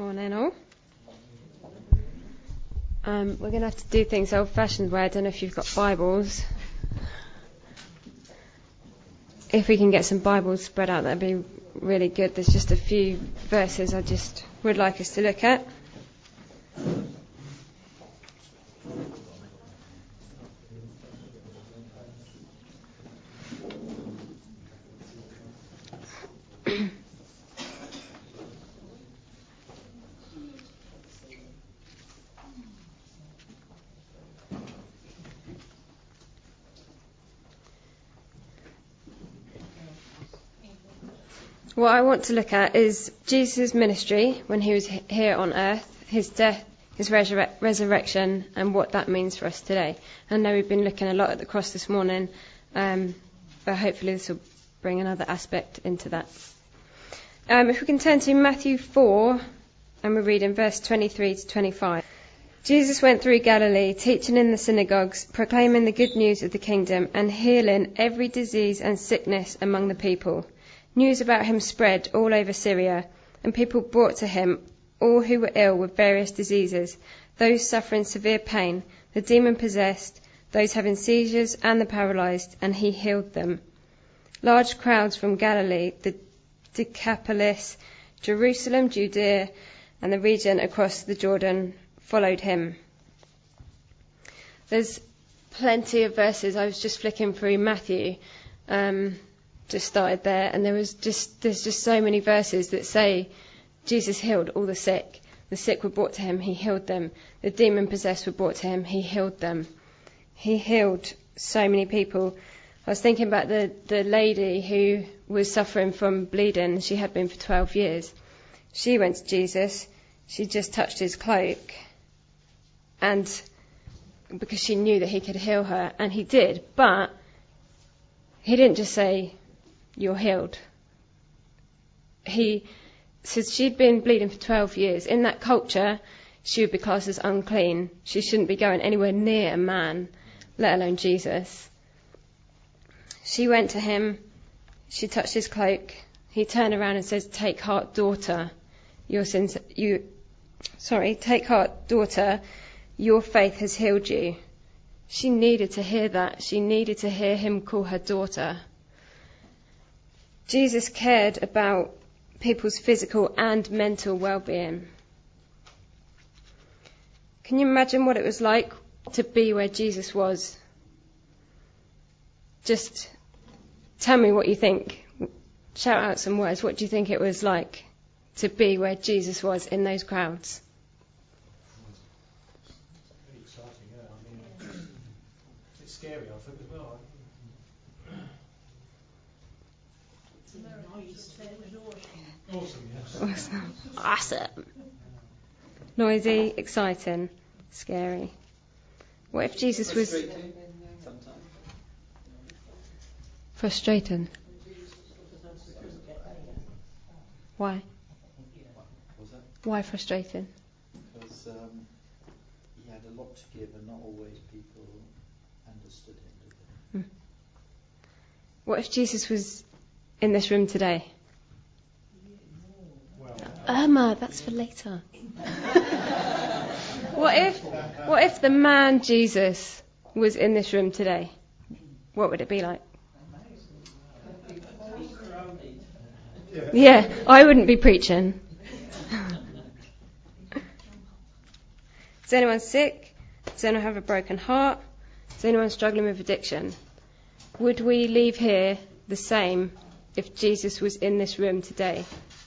Morning all. We're going to have to do things old-fashioned way. I don't know if you've got Bibles. If we can get some Bibles spread out, that'd be really good. There's just a few verses I just would like us to look at. What I want to look at is Jesus' ministry when he was here on earth, his death, his resurrection, and what that means for us today. I know we've been looking a lot at the cross this morning, but hopefully this will bring another aspect into that. If we can turn to Matthew 4, and we read in verse 23 to 25. Jesus went through Galilee, teaching in the synagogues, proclaiming the good news of the kingdom, and healing every disease and sickness among the people. News about him spread all over Syria, and people brought to him all who were ill with various diseases, those suffering severe pain, the demon-possessed, those having seizures, and the paralyzed, and he healed them. Large crowds from Galilee, the Decapolis, Jerusalem, Judea, and the region across the Jordan followed him. There's plenty of verses. I was just flicking through Matthew, just started there, and there's just so many verses that say Jesus healed all the sick. The sick were brought to him, he healed them. The demon-possessed were brought to him, he healed them. He healed so many people. I was thinking about the lady who was suffering from bleeding. She had been for 12 years. She went to Jesus. She just touched his cloak, and because she knew that he could heal her, and he did, but he didn't just say, "You're healed." He said she'd been bleeding for 12 years. In that culture, she would be classed as unclean. She shouldn't be going anywhere near a man, let alone Jesus. She went to him. She touched his cloak. He turned around and says, "Take heart, daughter. Take heart, daughter. Your faith has healed you." She needed to hear that. She needed to hear him call her daughter. Jesus cared about people's physical and mental well-being. Can you imagine what it was like to be where Jesus was? Just tell me what you think. Shout out some words. What do you think it was like to be where Jesus was in those crowds? Pretty exciting, yeah. I mean, it's scary, I think, as well. Awesome, yes. Awesome. Noisy, exciting, scary. What if Jesus was frustrating? Why? Why frustrating? Because he had a lot to give, and not always people understood him. What if Jesus was in this room today? Irma, that's for later. What if the man Jesus was in this room today? What would it be like? Yeah, I wouldn't be preaching. Is anyone sick? Does anyone have a broken heart? Is anyone struggling with addiction? Would we leave here the same if Jesus was in this room today?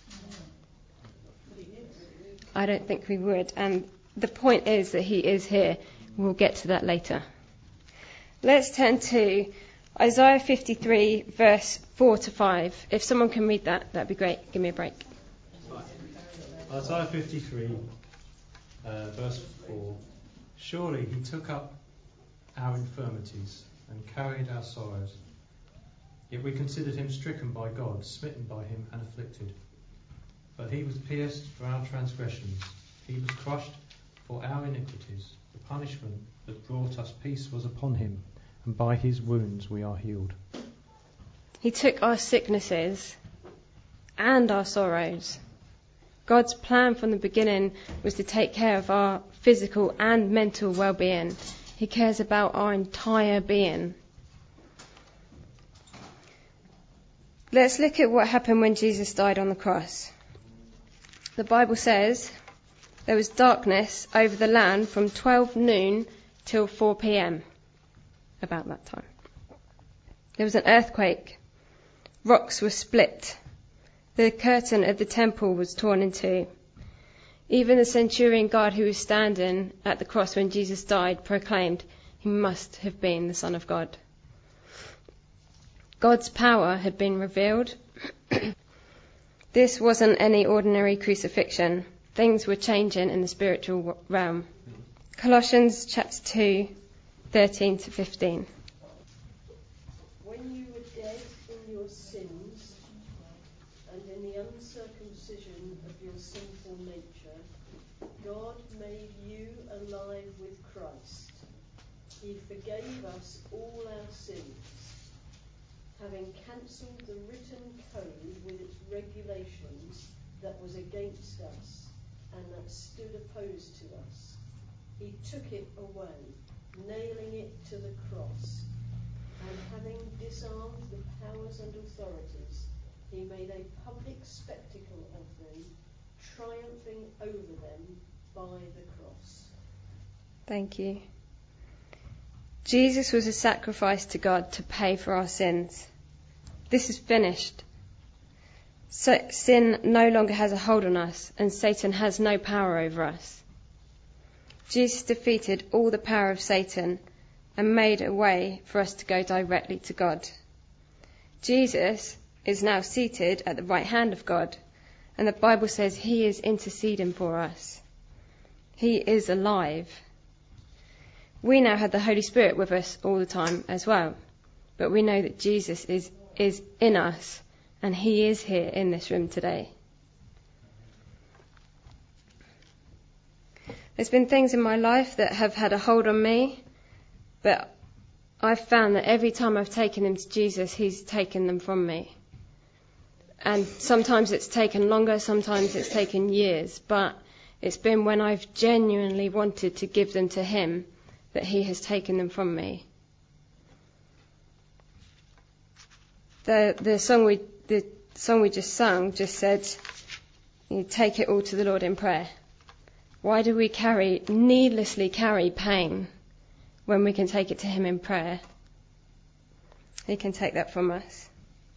I don't think we would. And the point is that he is here. We'll get to that later. Let's turn to Isaiah 53, verse 4 to 5. If someone can read that, that'd be great. Give me a break. Isaiah 53, verse 4. Surely he took up our infirmities and carried our sorrows. Yet we considered him stricken by God, smitten by him and afflicted. But he was pierced for our transgressions. He was crushed for our iniquities. The punishment that brought us peace was upon him, and by his wounds we are healed. He took our sicknesses and our sorrows. God's plan from the beginning was to take care of our physical and mental well-being. He cares about our entire being. Let's look at what happened when Jesus died on the cross. The Bible says there was darkness over the land from 12 noon till 4 p.m. about that time. There was an earthquake. Rocks were split. The curtain of the temple was torn in two. Even the centurion guard who was standing at the cross when Jesus died proclaimed, "He must have been the Son of God." God's power had been revealed. This wasn't any ordinary crucifixion. Things were changing in the spiritual realm. Colossians chapter 2, 13 to 15. When you were dead in your sins and in the uncircumcision of your sinful nature, God made you alive with Christ. He forgave us all our sins, having cancelled the written code with its regulations that was against us and that stood opposed to us. He took it away, nailing it to the cross, and having disarmed the powers and authorities, he made a public spectacle of them, triumphing over them by the cross. Thank you. Jesus was a sacrifice to God to pay for our sins. This is finished. So sin no longer has a hold on us, and Satan has no power over us. Jesus defeated all the power of Satan and made a way for us to go directly to God. Jesus is now seated at the right hand of God, and the Bible says he is interceding for us. He is alive. We now have the Holy Spirit with us all the time as well, but we know that Jesus is in us, and he is here in this room today. There's been things in my life that have had a hold on me, but I've found that every time I've taken them to Jesus, he's taken them from me. And sometimes it's taken longer, sometimes it's taken years, but it's been when I've genuinely wanted to give them to him that he has taken them from me. The song we just sung just said, you take it all to the Lord in prayer. Why do we needlessly carry pain when we can take it to him in prayer? He can take that from us.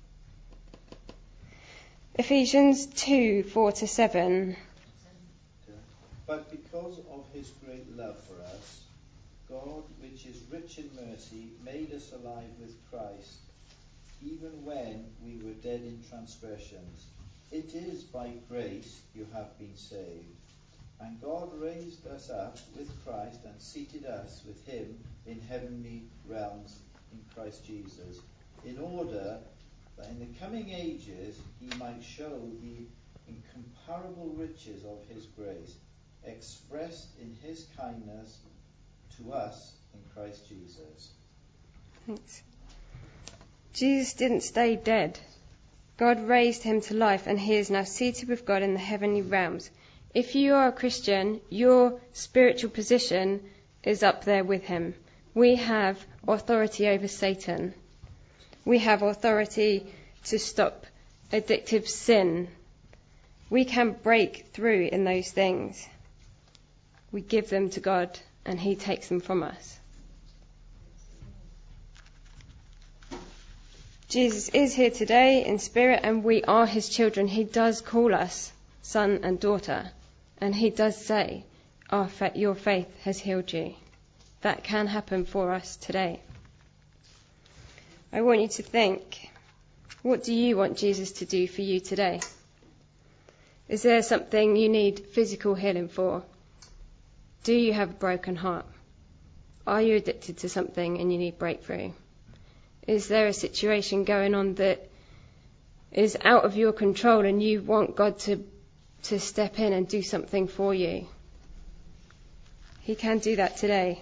Ephesians 2, 4 to 7. But because of his great love for us, God, which is rich in mercy, made us alive with Christ, even when we were dead in transgressions. It is by grace you have been saved. And God raised us up with Christ and seated us with him in heavenly realms in Christ Jesus, in order that in the coming ages he might show the incomparable riches of his grace, expressed in his kindness to us in Christ Jesus. Thanks. Jesus didn't stay dead. God raised him to life, and he is now seated with God in the heavenly realms. If you are a Christian, your spiritual position is up there with him. We have authority over Satan. We have authority to stop addictive sin. We can break through in those things. We give them to God, and he takes them from us. Jesus is here today in spirit, and we are his children. He does call us son and daughter, and he does say, your faith has healed you. That can happen for us today. I want you to think, what do you want Jesus to do for you today? Is there something you need physical healing for? Do you have a broken heart? Are you addicted to something and you need breakthrough? Is there a situation going on that is out of your control and you want God to step in and do something for you? He can do that today.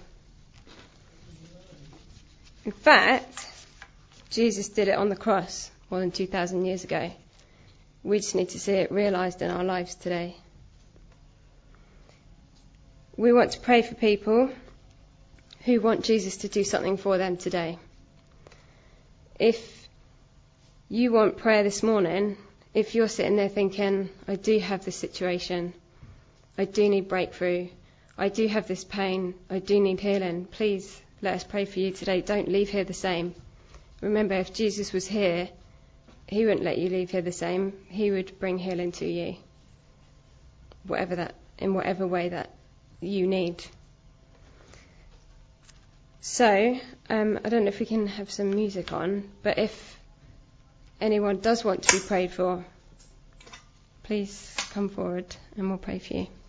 In fact, Jesus did it on the cross more than 2,000 years ago. We just need to see it realised in our lives today. we want to pray for people who want Jesus to do something for them today. If you want prayer this morning, if you're sitting there thinking, I do have this situation, I do need breakthrough, I do have this pain, I do need healing, please let us pray for you today. Don't leave here the same. Remember, if Jesus was here, he wouldn't let you leave here the same. He would bring healing to you, in whatever way that you need. So, I don't know if we can have some music on, but if anyone does want to be prayed for, please come forward and we'll pray for you.